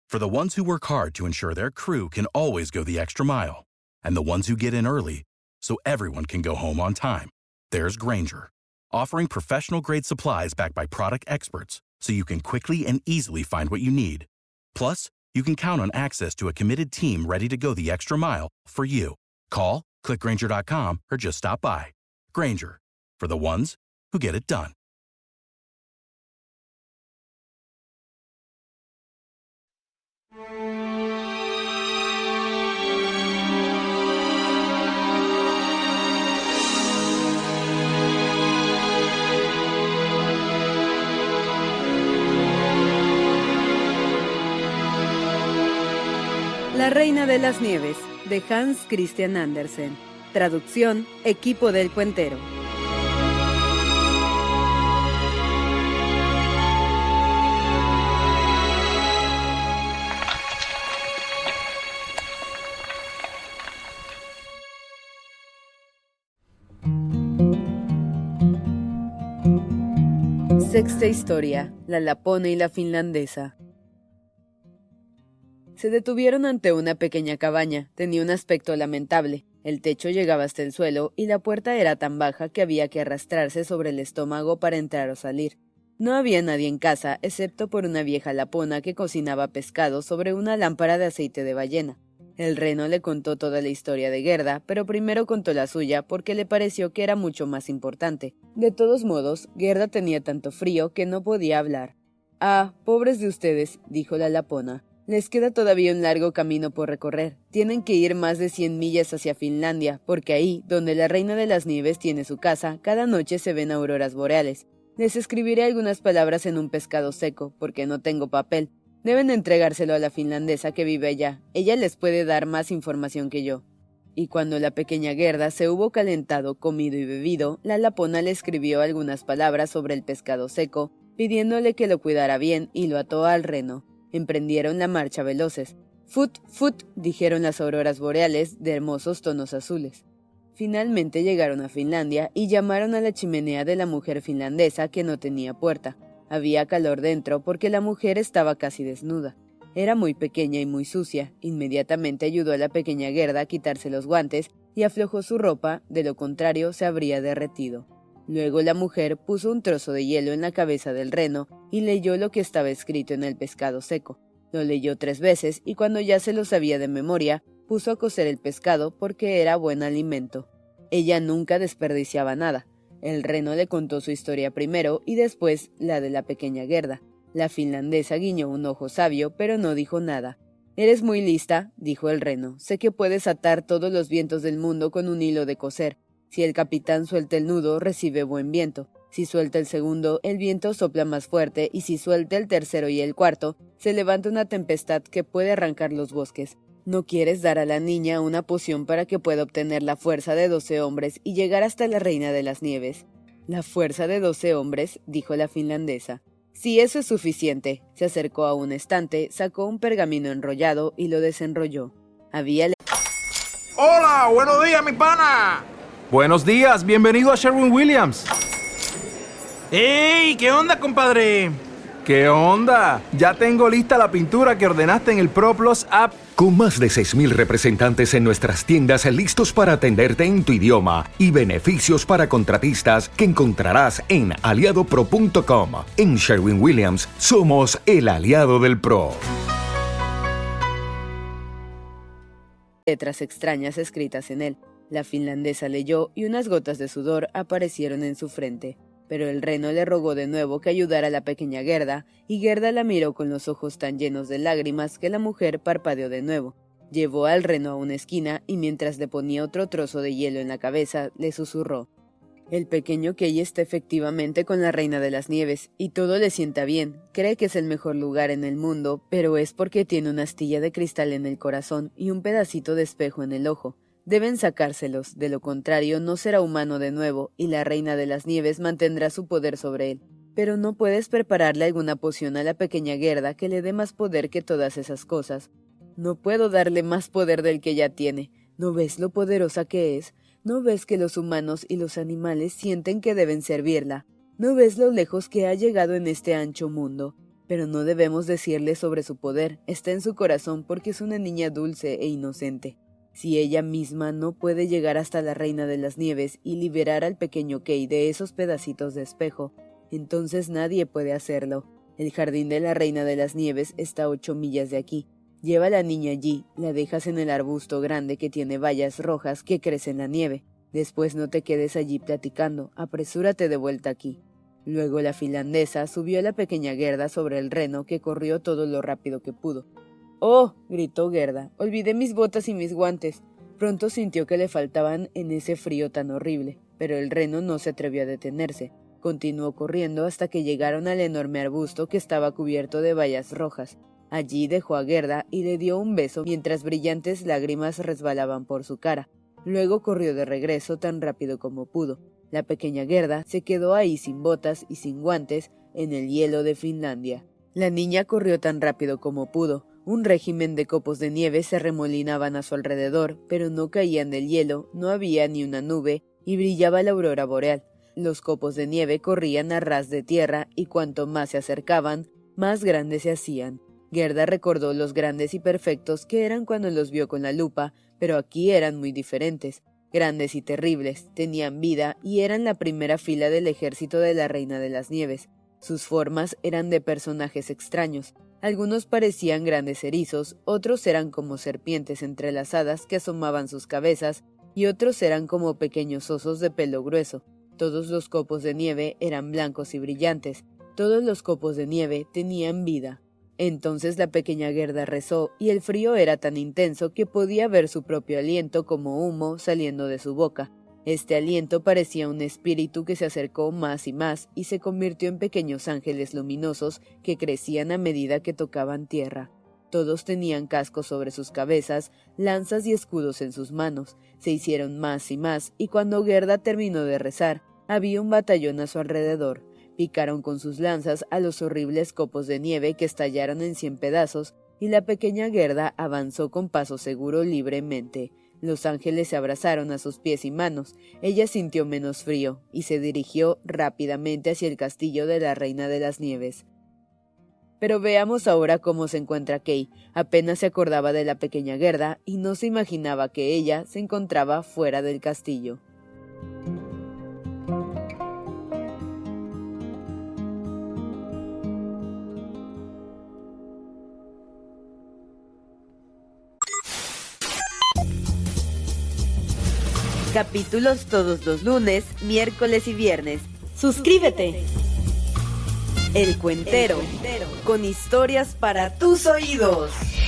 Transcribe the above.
For the ones who work hard to ensure their crew can always go the extra mile, and the ones who get in early so everyone can go home on time, there's Grainger, offering professional-grade supplies backed by product experts so you can quickly and easily find what you need. Plus, you can count on access to a committed team ready to go the extra mile for you. Call, click Grainger.com, or just stop by. Grainger, for the ones who get it done. La Reina de las Nieves, de Hans Christian Andersen. Traducción, Equipo del Cuentero. Sexta historia, la lapona y la finlandesa. Se detuvieron ante una pequeña cabaña. Tenía un aspecto lamentable. El techo llegaba hasta el suelo y la puerta era tan baja que había que arrastrarse sobre el estómago para entrar o salir. No había nadie en casa, excepto por una vieja lapona que cocinaba pescado sobre una lámpara de aceite de ballena. El reno le contó toda la historia de Gerda, pero primero contó la suya porque le pareció que era mucho más importante. De todos modos, Gerda tenía tanto frío que no podía hablar. «Ah, pobres de ustedes», dijo la lapona. Les queda todavía un largo camino por recorrer. Tienen que ir más de 100 millas hacia Finlandia, porque ahí, donde la Reina de las Nieves tiene su casa, cada noche se ven auroras boreales. Les escribiré algunas palabras en un pescado seco, porque no tengo papel. Deben entregárselo a la finlandesa que vive allá. Ella les puede dar más información que yo. Y cuando la pequeña Gerda se hubo calentado, comido y bebido, la lapona le escribió algunas palabras sobre el pescado seco, pidiéndole que lo cuidara bien y lo ató al reno. Emprendieron la marcha veloces. «Fut, fut», dijeron las auroras boreales de hermosos tonos azules. Finalmente llegaron a Finlandia y llamaron a la chimenea de la mujer finlandesa que no tenía puerta. Había calor dentro porque la mujer estaba casi desnuda. Era muy pequeña y muy sucia. Inmediatamente ayudó a la pequeña Gerda a quitarse los guantes y aflojó su ropa, de lo contrario se habría derretido. Luego la mujer puso un trozo de hielo en la cabeza del reno y leyó lo que estaba escrito en el pescado seco. Lo leyó 3 veces y cuando ya se lo sabía de memoria, puso a cocer el pescado porque era buen alimento. Ella nunca desperdiciaba nada. El reno le contó su historia primero y después la de la pequeña Gerda. La finlandesa guiñó un ojo sabio, pero no dijo nada. «Eres muy lista», dijo el reno. «Sé que puedes atar todos los vientos del mundo con un hilo de coser. Si el capitán suelta el nudo, recibe buen viento. Si suelta el segundo, el viento sopla más fuerte, y si suelta el tercero y el cuarto, se levanta una tempestad que puede arrancar los bosques. ¿No quieres dar a la niña una poción para que pueda obtener la fuerza de 12 hombres y llegar hasta la Reina de las Nieves?» «¿La fuerza de 12 hombres?» dijo la finlandesa. «Si eso es suficiente». Se acercó a un estante, sacó un pergamino enrollado y lo desenrolló. ¡Hola! ¡Buenos días, mi pana! Buenos días, bienvenido a Sherwin-Williams. ¡Ey! ¿Qué onda, compadre? ¿Qué onda? Ya tengo lista la pintura que ordenaste en el ProPlus app. Con más de 6,000 representantes en nuestras tiendas listos para atenderte en tu idioma y beneficios para contratistas que encontrarás en aliadopro.com. En Sherwin-Williams somos el aliado del pro. Letras extrañas escritas en él. La finlandesa leyó y unas gotas de sudor aparecieron en su frente. Pero el reno le rogó de nuevo que ayudara a la pequeña Gerda, y Gerda la miró con los ojos tan llenos de lágrimas que la mujer parpadeó de nuevo. Llevó al reno a una esquina y mientras le ponía otro trozo de hielo en la cabeza, le susurró: «El pequeño Kei está efectivamente con la Reina de las Nieves, y todo le sienta bien. Cree que es el mejor lugar en el mundo, pero es porque tiene una astilla de cristal en el corazón y un pedacito de espejo en el ojo. Deben sacárselos, de lo contrario no será humano de nuevo, y la Reina de las Nieves mantendrá su poder sobre él. Pero no puedes prepararle alguna poción a la pequeña Gerda que le dé más poder que todas esas cosas». «No puedo darle más poder del que ya tiene. ¿No ves lo poderosa que es? ¿No ves que los humanos y los animales sienten que deben servirla? ¿No ves lo lejos que ha llegado en este ancho mundo? Pero no debemos decirle sobre su poder, está en su corazón porque es una niña dulce e inocente. Si ella misma no puede llegar hasta la Reina de las Nieves y liberar al pequeño Kay de esos pedacitos de espejo, entonces nadie puede hacerlo. El jardín de la Reina de las Nieves está a 8 millas de aquí. Lleva a la niña allí, la dejas en el arbusto grande que tiene bayas rojas que crece en la nieve. Después no te quedes allí platicando, apresúrate de vuelta aquí. Luego la finlandesa subió a la pequeña Gerda sobre el reno que corrió todo lo rápido que pudo. ¡Oh!, gritó Gerda, olvidé mis botas y mis guantes. Pronto sintió que le faltaban en ese frío tan horrible, pero el reno no se atrevió a detenerse. Continuó corriendo hasta que llegaron al enorme arbusto que estaba cubierto de bayas rojas. Allí dejó a Gerda y le dio un beso mientras brillantes lágrimas resbalaban por su cara. Luego corrió de regreso tan rápido como pudo. La pequeña Gerda se quedó ahí sin botas y sin guantes en el hielo de Finlandia. La niña corrió tan rápido como pudo. Un régimen de copos de nieve se remolinaban a su alrededor, pero no caían del hielo, no había ni una nube y brillaba la aurora boreal. Los copos de nieve corrían a ras de tierra y cuanto más se acercaban, más grandes se hacían. Gerda recordó los grandes y perfectos que eran cuando los vio con la lupa, pero aquí eran muy diferentes. Grandes y terribles, tenían vida y eran la primera fila del ejército de la Reina de las Nieves. Sus formas eran de personajes extraños. Algunos parecían grandes erizos, otros eran como serpientes entrelazadas que asomaban sus cabezas, y otros eran como pequeños osos de pelo grueso. Todos los copos de nieve eran blancos y brillantes. Todos los copos de nieve tenían vida. Entonces la pequeña Gerda rezó, y el frío era tan intenso que podía ver su propio aliento como humo saliendo de su boca. Este aliento parecía un espíritu que se acercó más y se convirtió en pequeños ángeles luminosos que crecían a medida que tocaban tierra. Todos tenían cascos sobre sus cabezas, lanzas y escudos en sus manos. Se hicieron más, y cuando Gerda terminó de rezar, había un batallón a su alrededor. Picaron con sus lanzas a los horribles copos de nieve que estallaron en 100 pedazos, y la pequeña Gerda avanzó con paso seguro libremente. Los ángeles se abrazaron a sus pies y manos. Ella sintió menos frío, y se dirigió rápidamente hacia el castillo de la Reina de las Nieves. Pero veamos ahora cómo se encuentra Kay. Apenas se acordaba de la pequeña Gerda, y no se imaginaba que ella se encontraba fuera del castillo. Capítulos todos los lunes, miércoles y viernes. ¡Suscríbete! El Cuentero, con historias para tus oídos.